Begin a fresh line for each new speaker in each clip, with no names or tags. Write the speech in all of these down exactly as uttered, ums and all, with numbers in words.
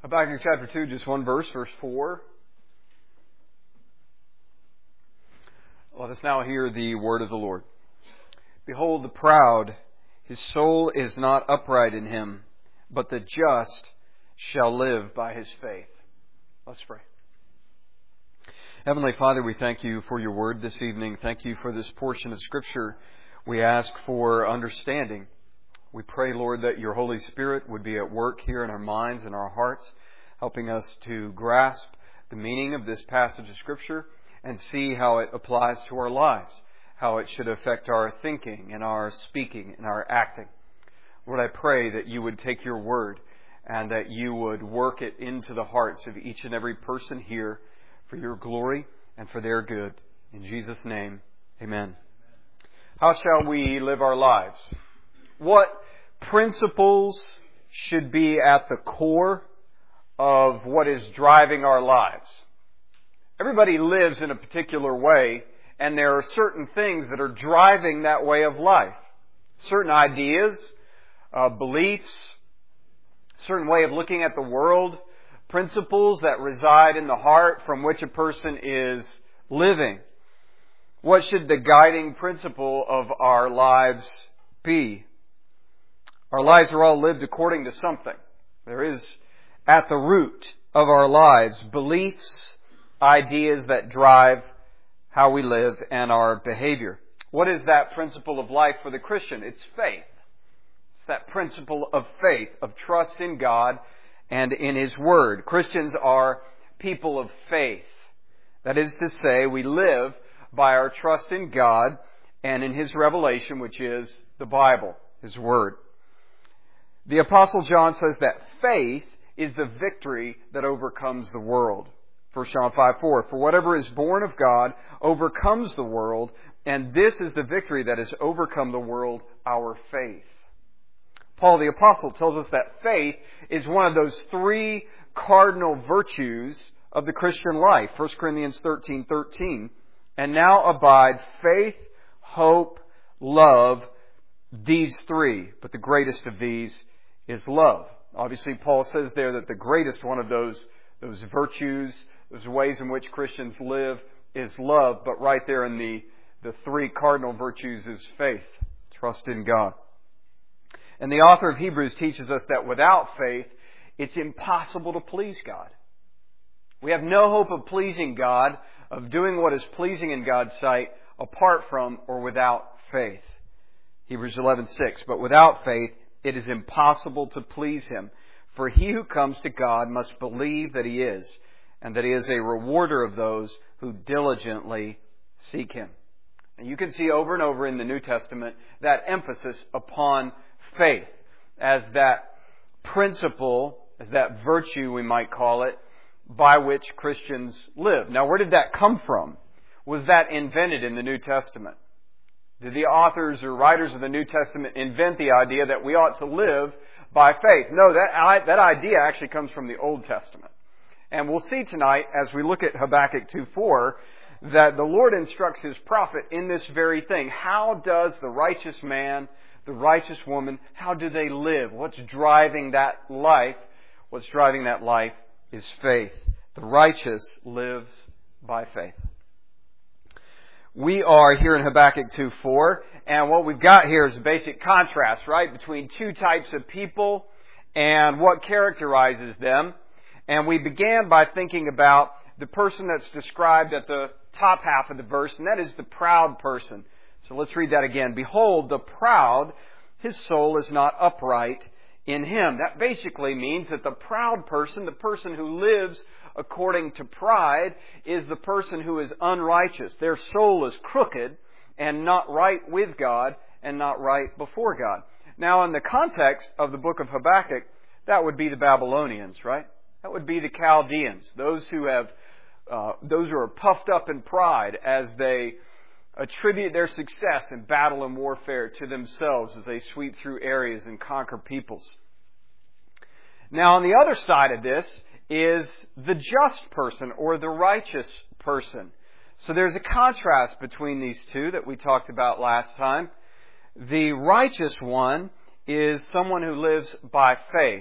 Habakkuk chapter two, just one verse, verse four. Let us now hear the word of the Lord. Behold the proud, his soul is not upright in him, but the just shall live by his faith. Let's pray. Heavenly Father, we thank you for your word this evening. Thank you for this portion of Scripture. We ask for understanding. We pray, Lord, that your Holy Spirit would be at work here in our minds and our hearts, helping us to grasp the meaning of this passage of Scripture and see how it applies to our lives, how it should affect our thinking and our speaking and our acting. Lord, I pray that you would take your word and that you would work it into the hearts of each and every person here for your glory and for their good. In Jesus' name, amen. How shall we live our lives? What principles should be at the core of what is driving our lives? Everybody lives in a particular way, and there are certain things that are driving that way of life. Certain ideas, uh, beliefs, certain way of looking at the world, principles that reside in the heart from which a person is living. What should the guiding principle of our lives be? Our lives are all lived according to something. There is at the root of our lives beliefs, ideas that drive how we live and our behavior. What is that principle of life for the Christian? It's faith. It's that principle of faith, of trust in God and in His Word. Christians are people of faith. That is to say, we live by our trust in God and in His revelation, which is the Bible, His Word. The Apostle John says that faith is the victory that overcomes the world. First John five four, for whatever is born of God overcomes the world, and this is the victory that has overcome the world, our faith. Paul the Apostle tells us that faith is one of those three cardinal virtues of the Christian life. First Corinthians thirteen thirteen. And now abide faith, hope, love, these three. But the greatest of these is love. Obviously, Paul says there that the greatest one of those, those virtues, those ways in which Christians live is love. But right there in the, the three cardinal virtues is faith, trust in God. And the author of Hebrews teaches us that without faith, it's impossible to please God. We have no hope of pleasing God, of doing what is pleasing in God's sight, apart from or without faith. Hebrews eleven six, but without faith, it is impossible to please Him. For he who comes to God must believe that He is, and that He is a rewarder of those who diligently seek Him. And you can see over and over in the New Testament that emphasis upon faith as that principle, as that virtue, we might call it, by which Christians live. Now, where did that come from? Was that invented in the New Testament? Did the authors or writers of the New Testament invent the idea that we ought to live by faith? No, that, that idea actually comes from the Old Testament. And we'll see tonight, as we look at Habakkuk two four, that the Lord instructs His prophet in this very thing. How does the righteous man, the righteous woman, how do they live? What's driving that life? What's driving that life is faith. The righteous lives by faith. We are here in Habakkuk two four, and what we've got here is a basic contrast, right, between two types of people and what characterizes them. And we began by thinking about the person that's described at the top half of the verse, and that is the proud person. So let's read that again. Behold, the proud, his soul is not upright in him. That basically means that the proud person, the person who lives according to pride, is the person who is unrighteous. Their soul is crooked and not right with God and not right before God. Now, in the context of the book of Habakkuk, that would be the Babylonians, right? That would be the Chaldeans, those who have, uh, those who are puffed up in pride as they attribute their success in battle and warfare to themselves as they sweep through areas and conquer peoples. Now, on the other side of this is the just person or the righteous person. So there's a contrast between these two that we talked about last time. The righteous one is someone who lives by faith.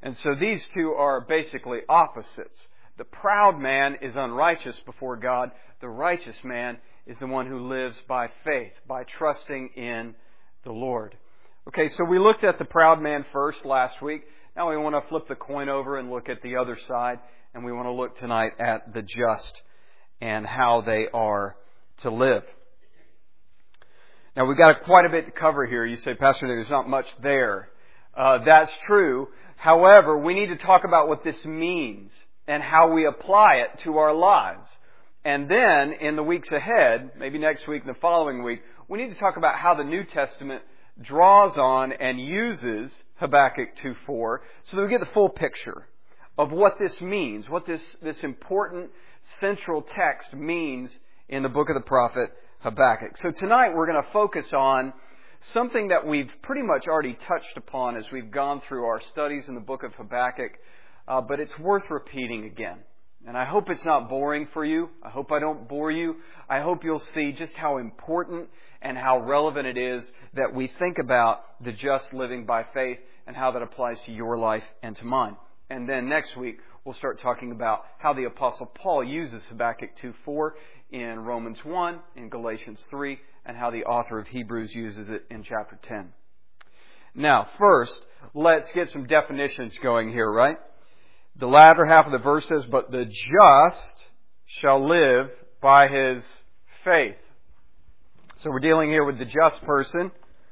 And so these two are basically opposites. The proud man is unrighteous before God. The righteous man is the one who lives by faith, by trusting in the Lord. Okay, so we looked at the proud man first last week. Now we want to flip the coin over and look at the other side. And we want to look tonight at the just and how they are to live. Now we've got quite a bit to cover here. You say, Pastor, there's not much there. Uh, that's true. However, we need to talk about what this means and how we apply it to our lives. And then, in the weeks ahead, maybe next week and the following week, we need to talk about how the New Testament draws on and uses Habakkuk two four so that we get the full picture of what this means, what this, this important central text means in the book of the prophet Habakkuk. So tonight we're going to focus on something that we've pretty much already touched upon as we've gone through our studies in the book of Habakkuk, uh, but it's worth repeating again. And I hope it's not boring for you. I hope I don't bore you. I hope you'll see just how important and how relevant it is that we think about the just living by faith and how that applies to your life and to mine. And then next week, we'll start talking about how the Apostle Paul uses Habakkuk two four in Romans one, in Galatians three, and how the author of Hebrews uses it in chapter ten. Now, first, let's get some definitions going here, right? The latter half of the verse says, but the just shall live by his faith. So we're dealing here with the just person.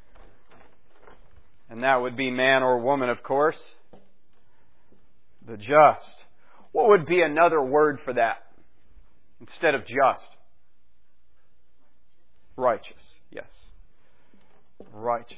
And that would be man or woman, of course. The just. What would be another word for that instead of just? Righteous. Yes. Righteous.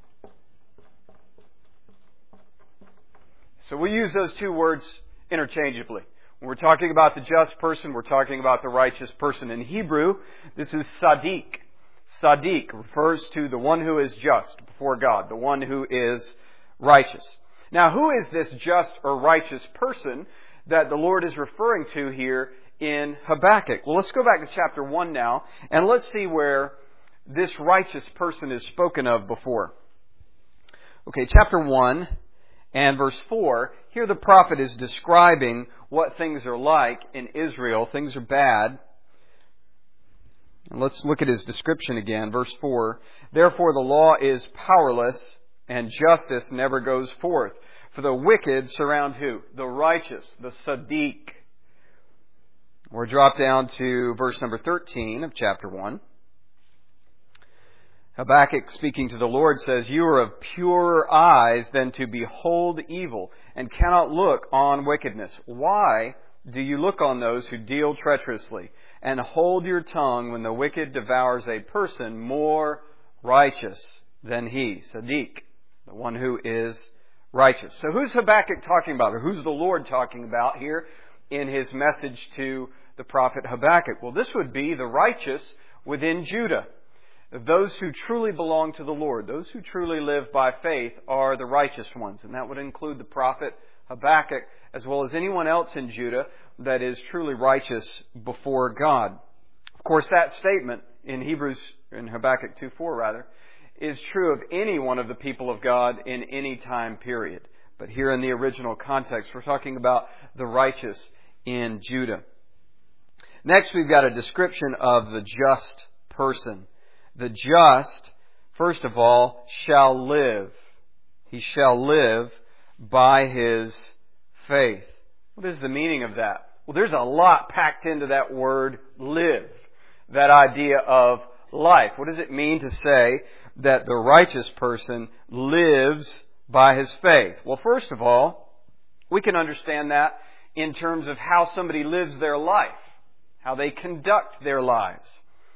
So we use those two words interchangeably. When we're talking about the just person, we're talking about the righteous person. In Hebrew, this is Sadiq. Sadiq refers to the one who is just before God, the one who is righteous. Now, who is this just or righteous person that the Lord is referring to here in Habakkuk? Well, let's go back to chapter one now, and let's see where this righteous person is spoken of before. Okay, chapter one. And verse four, here the prophet is describing what things are like in Israel. Things are bad. And let's look at his description again. Verse four, therefore the law is powerless and justice never goes forth. For the wicked surround who? The righteous, the Sadiq. Or drop down to verse number thirteen of chapter one. Habakkuk, speaking to the Lord, says, you are of purer eyes than to behold evil, and cannot look on wickedness. Why do you look on those who deal treacherously, and hold your tongue when the wicked devours a person more righteous than he? Sadiq, the one who is righteous. So who's Habakkuk talking about, or who's the Lord talking about here in his message to the prophet Habakkuk? Well, this would be the righteous within Judah. Those who truly belong to the Lord, those who truly live by faith, are the righteous ones. And that would include the prophet Habakkuk, as well as anyone else in Judah that is truly righteous before God. Of course, that statement in Hebrews, in Habakkuk two four rather, is true of any one of the people of God in any time period. But here in the original context, we're talking about the righteous in Judah. Next, we've got a description of the just person. The just, first of all, shall live. He shall live by his faith. What is the meaning of that? Well, there's a lot packed into that word live. That idea of life. What does it mean to say that the righteous person lives by his faith? Well, first of all, we can understand that in terms of how somebody lives their life. How they conduct their lives.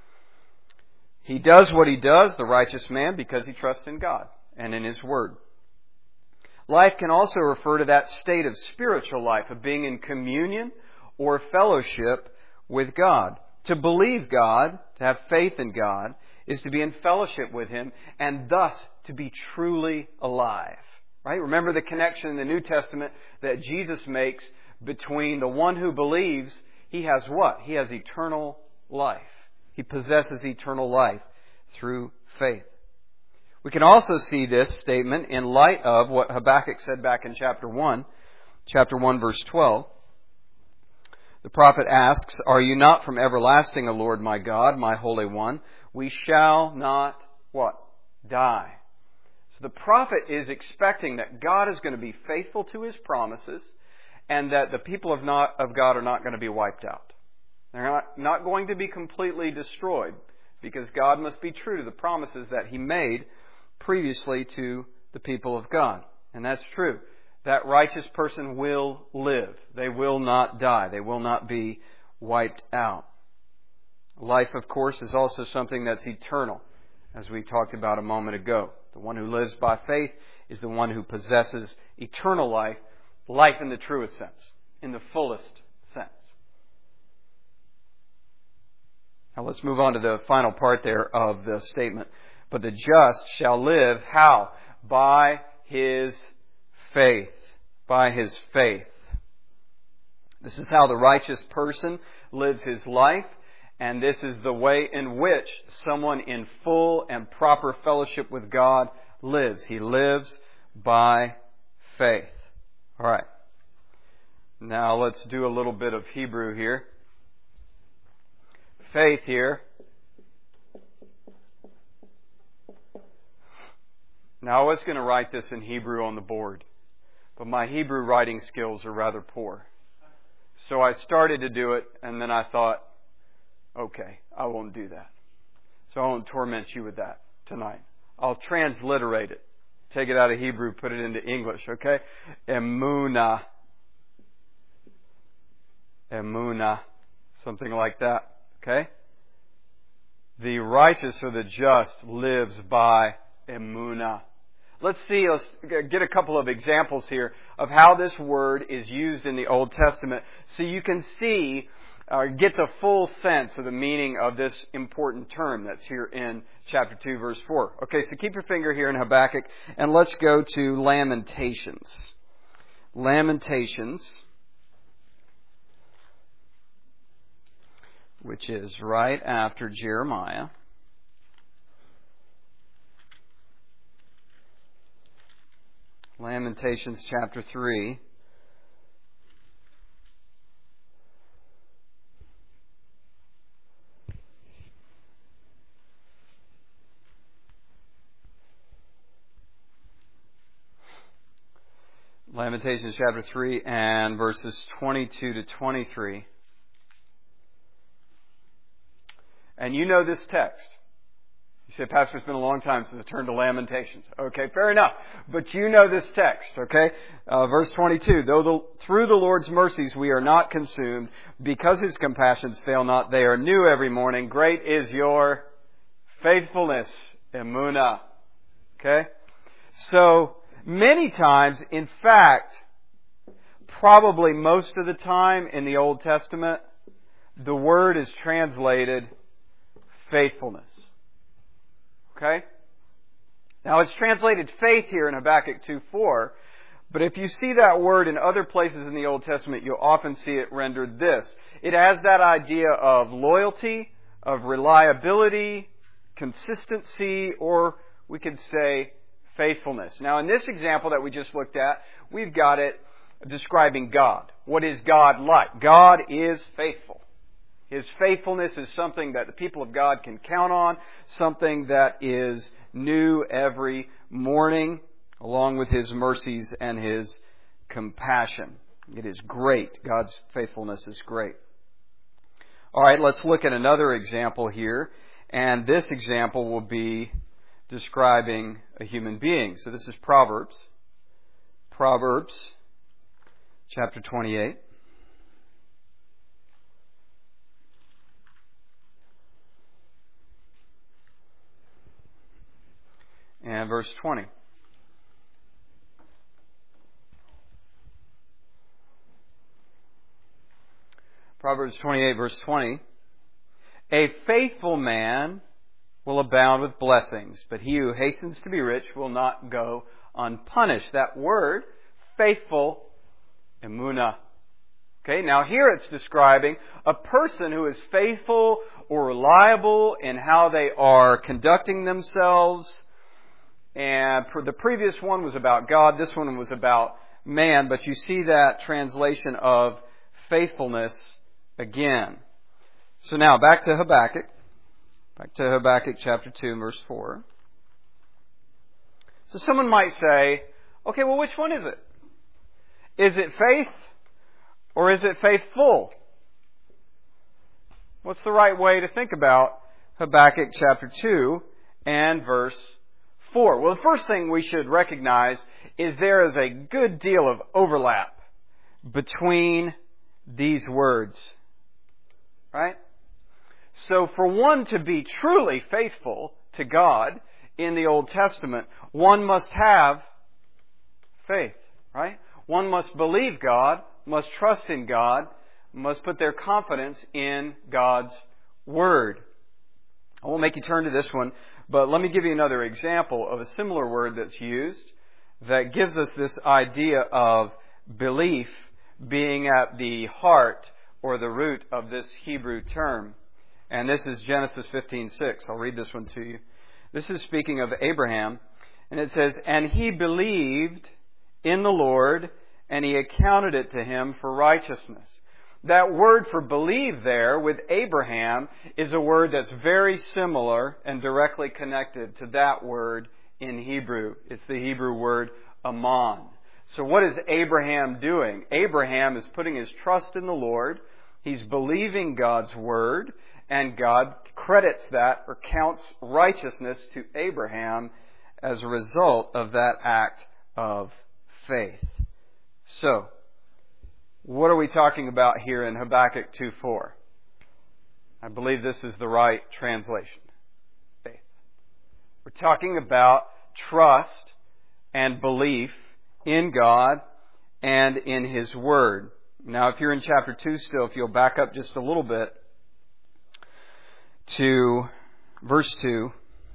He does what he does, the righteous man, because he trusts in God and in His Word. Life can also refer to that state of spiritual life, of being in communion or fellowship with God. To believe God, to have faith in God, is to be in fellowship with Him and thus to be truly alive. Right? Remember the connection in the New Testament that Jesus makes between the one who believes, he has what? He has eternal life. He possesses eternal life through faith. We can also see this statement in light of what Habakkuk said back in chapter one, chapter one, verse twelve. The prophet asks, "Are you not from everlasting, O Lord my God, my Holy One? We shall not," what? "Die." So the prophet is expecting that God is going to be faithful to His promises and that the people of, not, of God are not going to be wiped out. They're not, not going to be completely destroyed because God must be true to the promises that He made previously to the people of God. And that's true. That righteous person will live. They will not die. They will not be wiped out. Life, of course, is also something that's eternal, as we talked about a moment ago. The one who lives by faith is the one who possesses eternal life, life in the truest sense, in the fullest sense. Now let's move on to the final part there of the statement. But the just shall live, how? By his faith. By his faith. This is how the righteous person lives his life, and this is the way in which someone in full and proper fellowship with God lives. He lives by faith. All right. Now let's do a little bit of Hebrew here. Faith here. Now I was going to write this in Hebrew on the board, but my Hebrew writing skills are rather poor. So I started to do it, and then I thought, okay, I won't do that. So I won't torment you with that tonight. I'll transliterate it. Take it out of Hebrew, put it into English, okay? Emunah. Emunah. Something like that, okay? The righteous or the just lives by emunah. Let's see, let's get a couple of examples here of how this word is used in the Old Testament so you can see or uh, get the full sense of the meaning of this important term that's here in chapter two, verse four. Okay, so keep your finger here in Habakkuk and let's go to Lamentations. Lamentations, which is right after Jeremiah. Lamentations chapter three. Lamentations chapter three and verses twenty-two to twenty-three. And you know this text. You say, Pastor, it's been a long time since I turned to Lamentations. Okay, fair enough. But you know this text, okay? Uh, verse twenty-two, though the, through the Lord's mercies we are not consumed, because His compassions fail not, they are new every morning. Great is your faithfulness, emunah. Okay? So, many times, in fact, probably most of the time in the Old Testament, the word is translated faithfulness. Okay? Now it's translated faith here in Habakkuk two four, but if you see that word in other places in the Old Testament, you'll often see it rendered this. It has that idea of loyalty, of reliability, consistency, or we could say faithfulness. Now in this example that we just looked at, we've got it describing God. What is God like? God is faithful. His faithfulness is something that the people of God can count on, something that is new every morning, along with His mercies and His compassion. It is great. God's faithfulness is great. All right, let's look at another example here. And this example will be describing a human being. So this is Proverbs. Proverbs chapter twenty-eight. And verse twenty. Proverbs twenty-eight, verse twenty. A faithful man will abound with blessings, but he who hastens to be rich will not go unpunished. That word, faithful, emunah. Okay, now here it's describing a person who is faithful or reliable in how they are conducting themselves, And the previous one was about God. This one was about man. But you see that translation of faithfulness again. So now back to Habakkuk. Back to Habakkuk chapter two, verse four. So someone might say, okay, well, which one is it? Is it faith or is it faithful? What's the right way to think about Habakkuk chapter two and verse four? Well, the first thing we should recognize is there is a good deal of overlap between these words. Right? So for one to be truly faithful to God in the Old Testament, one must have faith. Right? One must believe God, must trust in God, must put their confidence in God's Word. I won't make you turn to this one, but let me give you another example of a similar word that's used that gives us this idea of belief being at the heart or the root of this Hebrew term. And this is Genesis fifteen six. I'll read this one to you. This is speaking of Abraham, and it says, "And he believed in the Lord, and he accounted it to him for righteousness." That word for believe there with Abraham is a word that's very similar and directly connected to that word in Hebrew. It's the Hebrew word aman. So what is Abraham doing? Abraham is putting his trust in the Lord. He's believing God's word, and God credits that or counts righteousness to Abraham as a result of that act of faith. So, what are we talking about here in Habakkuk two four? I believe this is the right translation. Faith. We're talking about trust and belief in God and in His Word. Now, if you're in chapter two still, if you'll back up just a little bit to verse two.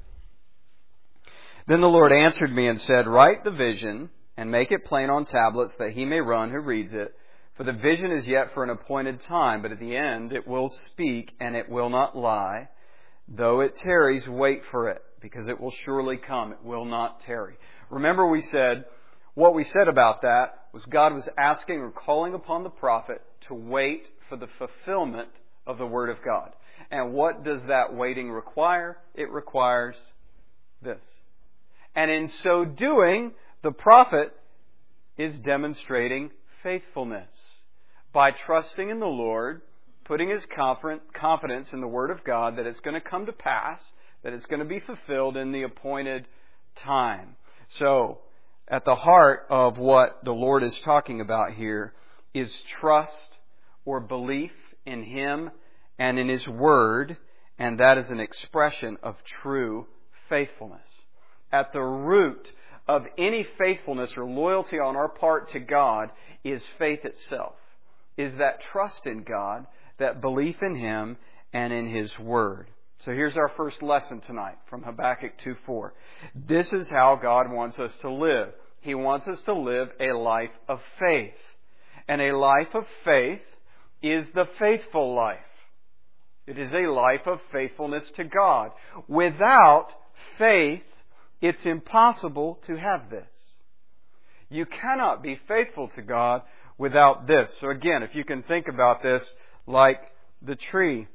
"Then the Lord answered me and said, Write the vision and make it plain on tablets that he may run who reads it. For the vision is yet for an appointed time, but at the end it will speak and it will not lie. Though it tarries, wait for it, because it will surely come. It will not tarry." Remember we said, what we said about that was God was asking or calling upon the prophet to wait for the fulfillment of the Word of God. And what does that waiting require? It requires this. And in so doing, the prophet is demonstrating faithfulness by trusting in the Lord, putting his confidence in the Word of God that it's going to come to pass, that it's going to be fulfilled in the appointed time. So, at the heart of what the Lord is talking about here is trust or belief in Him and in His Word, and that is an expression of true faithfulness. At the root of any faithfulness or loyalty on our part to God is faith itself, is that trust in God, that belief in Him and in His Word. So here's our first lesson tonight from Habakkuk two four. This is how God wants us to live. He wants us to live a life of faith. And a life of faith is the faithful life. It is a life of faithfulness to God. Without faith, it's impossible to have this. You cannot be faithful to God without this. So again, if you can think about this like the tree.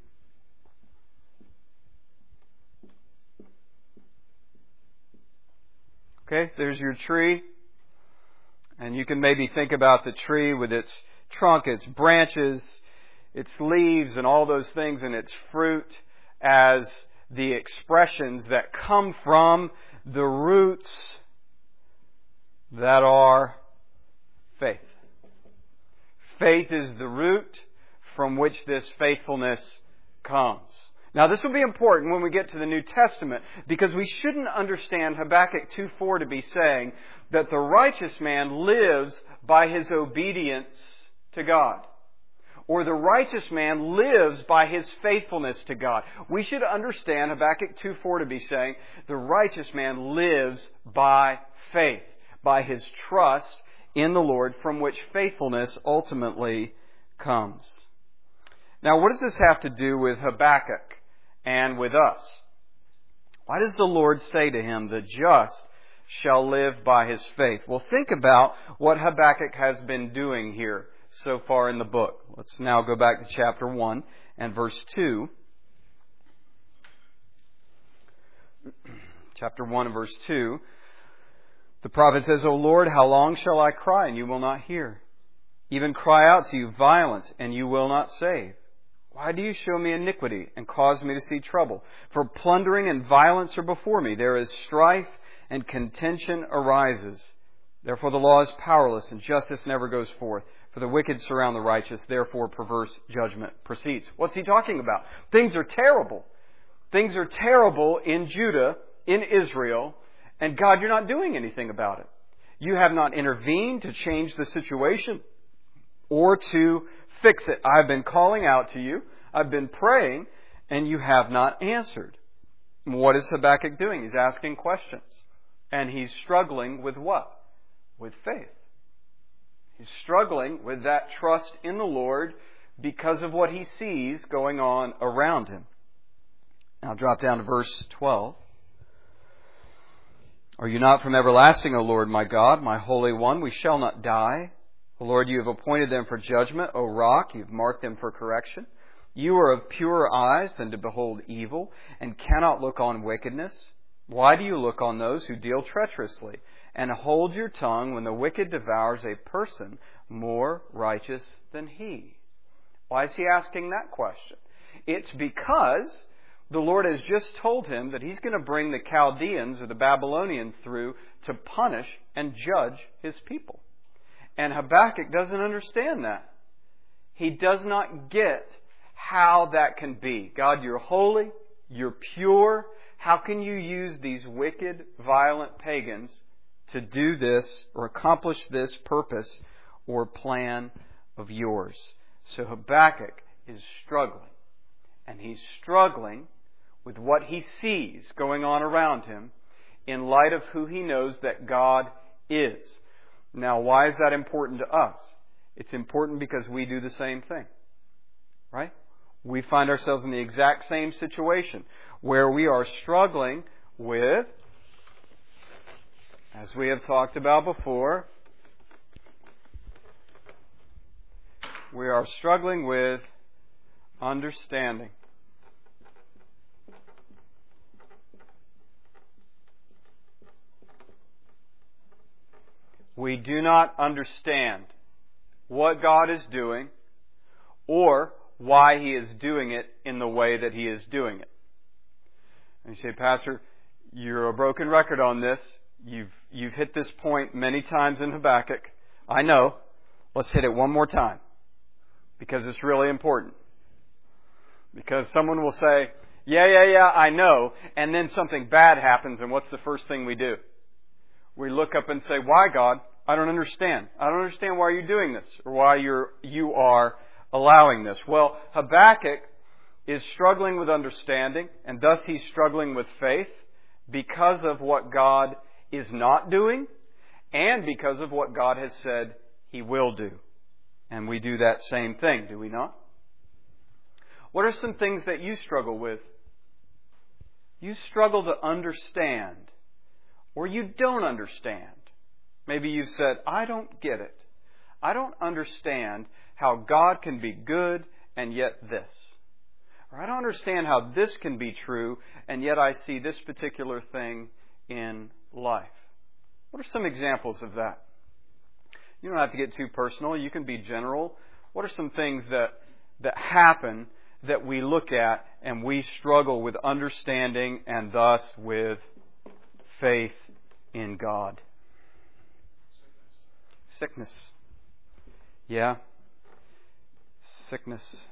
Okay, there's your tree. And you can maybe think about the tree with its trunk, its branches, its leaves, and all those things, and its fruit as the expressions that come from the roots that are faith. Faith is the root from which this faithfulness comes. Now, this will be important when we get to the New Testament, because we shouldn't understand Habakkuk two four to be saying that the righteous man lives by his obedience to God, or the righteous man lives by his faithfulness to God. We should understand Habakkuk two four to be saying the righteous man lives by faith, by his trust in the Lord, from which faithfulness ultimately comes. Now, what does this have to do with Habakkuk and with us? Why does the Lord say to him, the just shall live by his faith. Well, think about what Habakkuk has been doing here so far in the book. Let's now go back to chapter one and verse two. Chapter one and verse two. The prophet says, O Lord, how long shall I cry and you will not hear? Even cry out to you violence and you will not save. Why do you show me iniquity and cause me to see trouble? For plundering and violence are before me. There is strife and contention arises. Therefore the law is powerless and justice never goes forth. For the wicked surround the righteous. Therefore perverse judgment proceeds. What's he talking about? Things are terrible. Things are terrible in Judah, in Israel, and God, you're not doing anything about it. You have not intervened to change the situation or to fix it. I've been calling out to you. I've been praying, and you have not answered. What is Habakkuk doing? He's asking questions. And he's struggling with what? With faith. He's struggling with that trust in the Lord because of what he sees going on around him. Now drop down to verse twelve. Are you not from everlasting, O Lord, my God, my Holy One? We shall not die. O Lord, you have appointed them for judgment. O Rock, you've marked them for correction. You are of purer eyes than to behold evil, and cannot look on wickedness. Why do you look on those who deal treacherously, and hold your tongue when the wicked devours a person more righteous than he? Why is he asking that question? It's because the Lord has just told him that He's going to bring the Chaldeans or the Babylonians through to punish and judge His people. And Habakkuk doesn't understand that. He does not get how that can be. God, you're holy, you're pure. How can you use these wicked, violent pagans to do this or accomplish this purpose or plan of yours? So Habakkuk is struggling. And he's struggling with what he sees going on around him in light of who he knows that God is. Now, why is that important to us? It's important because we do the same thing. Right? We find ourselves in the exact same situation where we are struggling with, as we have talked about before, we are struggling with understanding. We do not understand what God is doing or why He is doing it in the way that He is doing it. And you say, Pastor, you're a broken record on this. You've, you've hit this point many times in Habakkuk. I know. Let's hit it one more time because it's really important. Because someone will say, yeah, yeah, yeah, I know. And then something bad happens, and what's the first thing we do? We look up and say, why, God? I don't understand. I don't understand why you're doing this or why you're, you are allowing this. Well, Habakkuk is struggling with understanding, and thus he's struggling with faith because of what God is not doing and because of what God has said He will do. And we do that same thing, do we not? What are some things that you struggle with? You struggle to understand, or you don't understand. Maybe you've said, I don't get it. I don't understand how God can be good and yet this. Or I don't understand how this can be true and yet I see this particular thing in life. What are some examples of that? You don't have to get too personal. You can be general. What are some things that, that happen that we look at and we struggle with understanding and thus with faith in God? Sickness. Yeah. Sickness.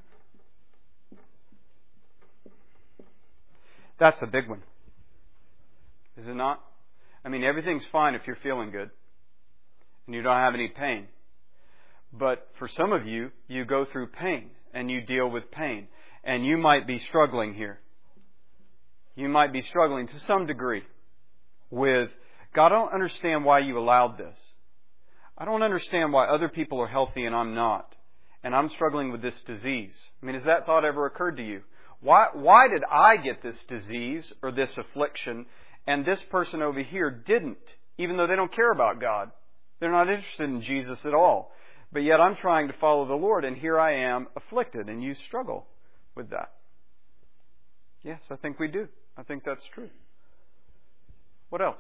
That's a big one. Is it not? I mean, everything's fine if you're feeling good and you don't have any pain. But for some of you, you go through pain and you deal with pain. And you might be struggling here. You might be struggling to some degree with, God, I don't understand why you allowed this. I don't understand why other people are healthy and I'm not. And I'm struggling with this disease. I mean, has that thought ever occurred to you? Why, why did I get this disease or this affliction and this person over here didn't, even though they don't care about God. They're not interested in Jesus at all. But yet I'm trying to follow the Lord, and here I am afflicted, and you struggle with that. Yes, I think we do. I think that's true. What else?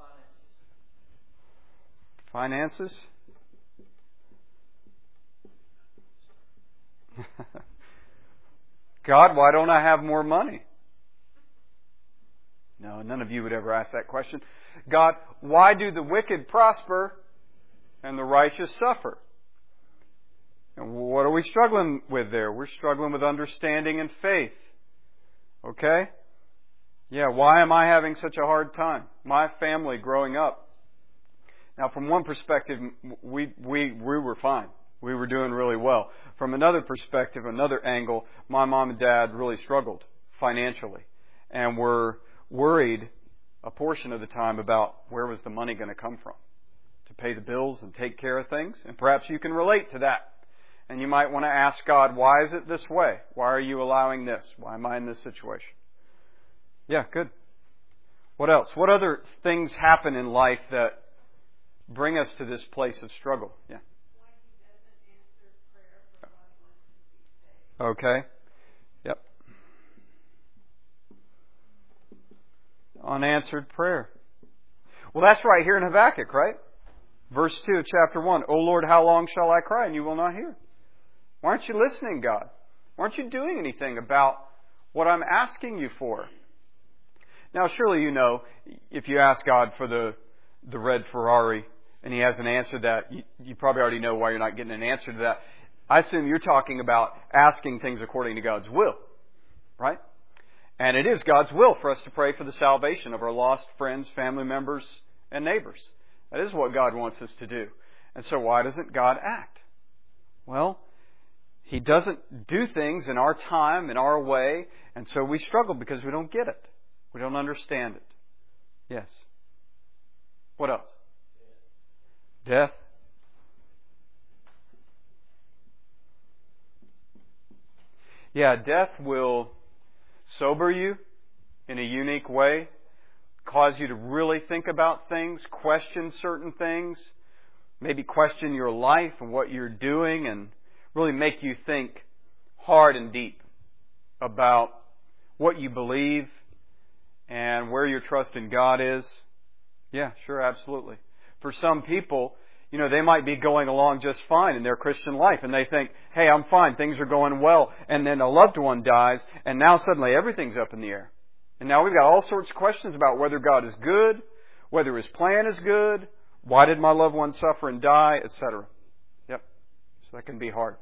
Finances. God, why don't I have more money? No, none of you would ever ask that question. God, why do the wicked prosper and the righteous suffer? And what are we struggling with there? We're struggling with understanding and faith. Okay? Yeah, why am I having such a hard time? My family growing up. Now, from one perspective, we we we were fine. We were doing really well. From another perspective, another angle, my mom and dad really struggled financially and were worried a portion of the time about where was the money going to come from to pay the bills and take care of things. And perhaps you can relate to that. And you might want to ask God, why is it this way? Why are you allowing this? Why am I in this situation? Yeah, good. What else? What other things happen in life that bring us to this place of struggle? Yeah. Okay. Yep. Unanswered prayer. Well, that's right here in Habakkuk, right? Verse two of chapter one. O Lord, how long shall I cry and you will not hear? Why aren't you listening, God? Why aren't you doing anything about what I'm asking you for? Now, surely you know, if you ask God for the the red Ferrari and He hasn't answered that, you, you probably already know why you're not getting an answer to that. I assume you're talking about asking things according to God's will, right? And it is God's will for us to pray for the salvation of our lost friends, family members, and neighbors. That is what God wants us to do. And so why doesn't God act? Well, He doesn't do things in our time, in our way, and so we struggle because we don't get it. We don't understand it. Yes. What else? Death. Yeah, death will sober you in a unique way, cause you to really think about things, question certain things, maybe question your life and what you're doing, and really make you think hard and deep about what you believe and where your trust in God is. Yeah, sure, absolutely. For some people, you know, they might be going along just fine in their Christian life and they think, hey, I'm fine, things are going well. And then a loved one dies and now suddenly everything's up in the air. And now we've got all sorts of questions about whether God is good, whether His plan is good, why did my loved one suffer and die, et cetera. Yep. So that can be hard.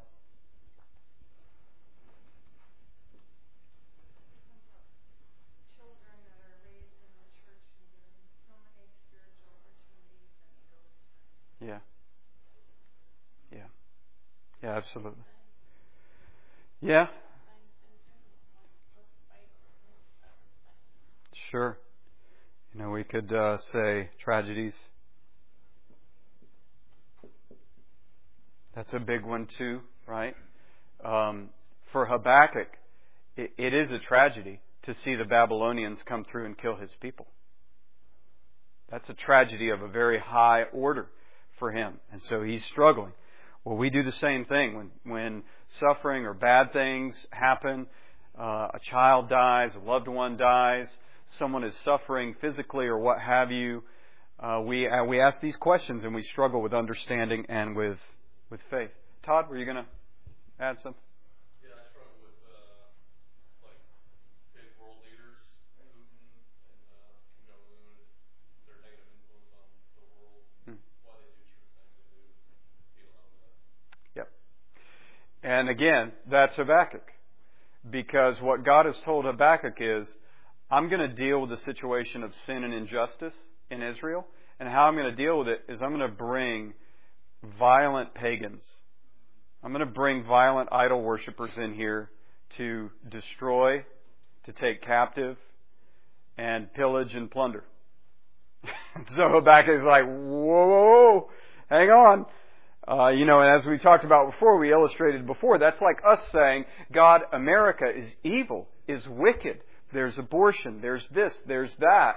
Yeah. Yeah. Yeah, absolutely. Yeah. Sure. You know, we could uh, say tragedies. That's a big one too, right? Um, for Habakkuk, it, it is a tragedy to see the Babylonians come through and kill his people. That's a tragedy of a very high order for him. And so he's struggling. Well, we do the same thing. When when suffering or bad things happen, uh, a child dies, a loved one dies, someone is suffering physically or what have you, uh, we uh, we ask these questions and we struggle with understanding and with, with faith. Todd, were you going to add something?
Yeah, I struggle with uh, like big world leaders, Putin and uh, Kim Jong-un, their negative influence on the world, hmm. why they do certain things they do, feel on that.
Yep. And again, that's Habakkuk. Because what God has told Habakkuk is, I'm going to deal with the situation of sin and injustice in Israel. And how I'm going to deal with it is I'm going to bring violent pagans. I'm going to bring violent idol worshippers in here to destroy, to take captive, and pillage and plunder. So Habakkuk is like, whoa, whoa, whoa, hang on. Uh, you know, and as we talked about before, we illustrated before, that's like us saying, God, America is evil, is wicked. There's abortion, there's this, there's that.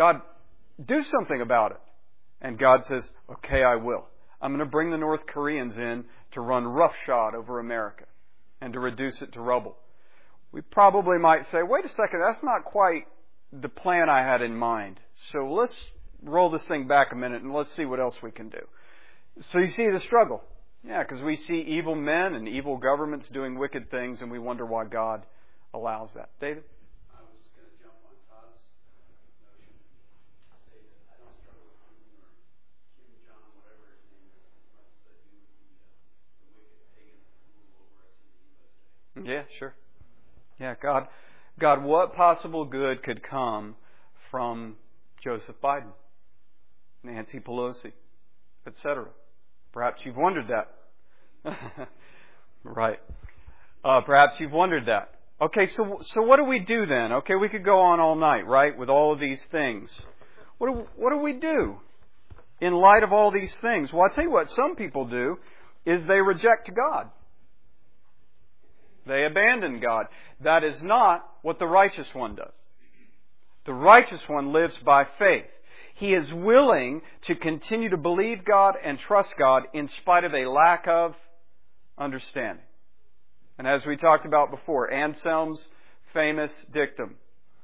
God, do something about it. And God says, okay, I will. I'm going to bring the North Koreans in to run roughshod over America and to reduce it to rubble. We probably might say, wait a second, that's not quite the plan I had in mind. So let's roll this thing back a minute and let's see what else we can do. So you see the struggle. Yeah, because we see evil men and evil governments doing wicked things and we wonder why God allows that. David?
I was just going to jump on Todd's notion and say that I don't struggle with Putin or Kim Jong, whatever his name is, as much as I do with the, uh, the wicked pagans that rule over us in the U S A.
Yeah, sure. Yeah, God, God, what possible good could come from Joseph Biden, Nancy Pelosi, et cetera? Perhaps you've wondered that. Right. Uh, perhaps you've wondered that. Okay, so so what do we do then? Okay, we could go on all night, right, with all of these things. What do, what do we do in light of all these things? Well, I'll tell you what some people do is they reject God. They abandon God. That is not what the righteous one does. The righteous one lives by faith. He is willing to continue to believe God and trust God in spite of a lack of understanding. And as we talked about before, Anselm's famous dictum,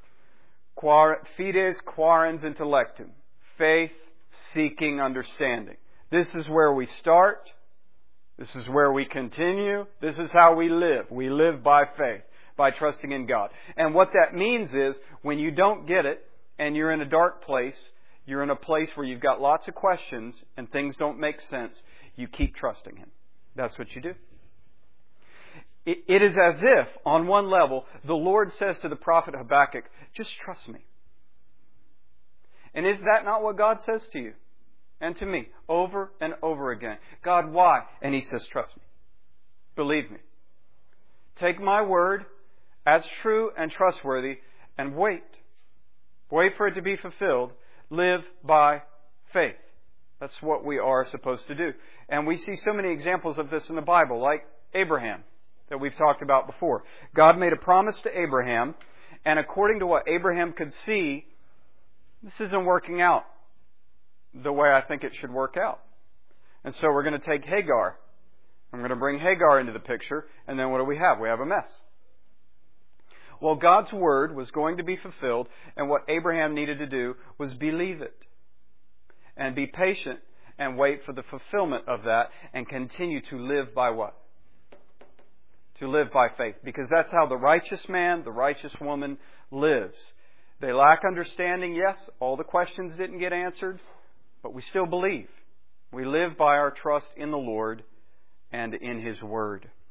fides quaerens intellectum, faith seeking understanding. This is where we start. This is where we continue. This is how we live. We live by faith, by trusting in God. And what that means is when you don't get it and you're in a dark place, you're in a place where you've got lots of questions and things don't make sense, you keep trusting Him. That's what you do. It, it is as if, on one level, the Lord says to the prophet Habakkuk, just trust me. And is that not what God says to you? And to me, over and over again. God, why? And He says, trust me. Believe me. Take my word as true and trustworthy and wait. Wait for it to be fulfilled. Live by faith. That's what we are supposed to do. And we see so many examples of this in the Bible, like Abraham, that we've talked about before. God made a promise to Abraham, and according to what Abraham could see, this isn't working out the way I think it should work out. And so we're going to take Hagar. I'm going to bring Hagar into the picture, and then what do we have? We have a mess. Well, God's word was going to be fulfilled, and what Abraham needed to do was believe it. And be patient and wait for the fulfillment of that, and continue to live by what? To live by faith. Because that's how the righteous man, the righteous woman lives. They lack understanding, yes. All the questions didn't get answered. But we still believe. We live by our trust in the Lord and in His Word.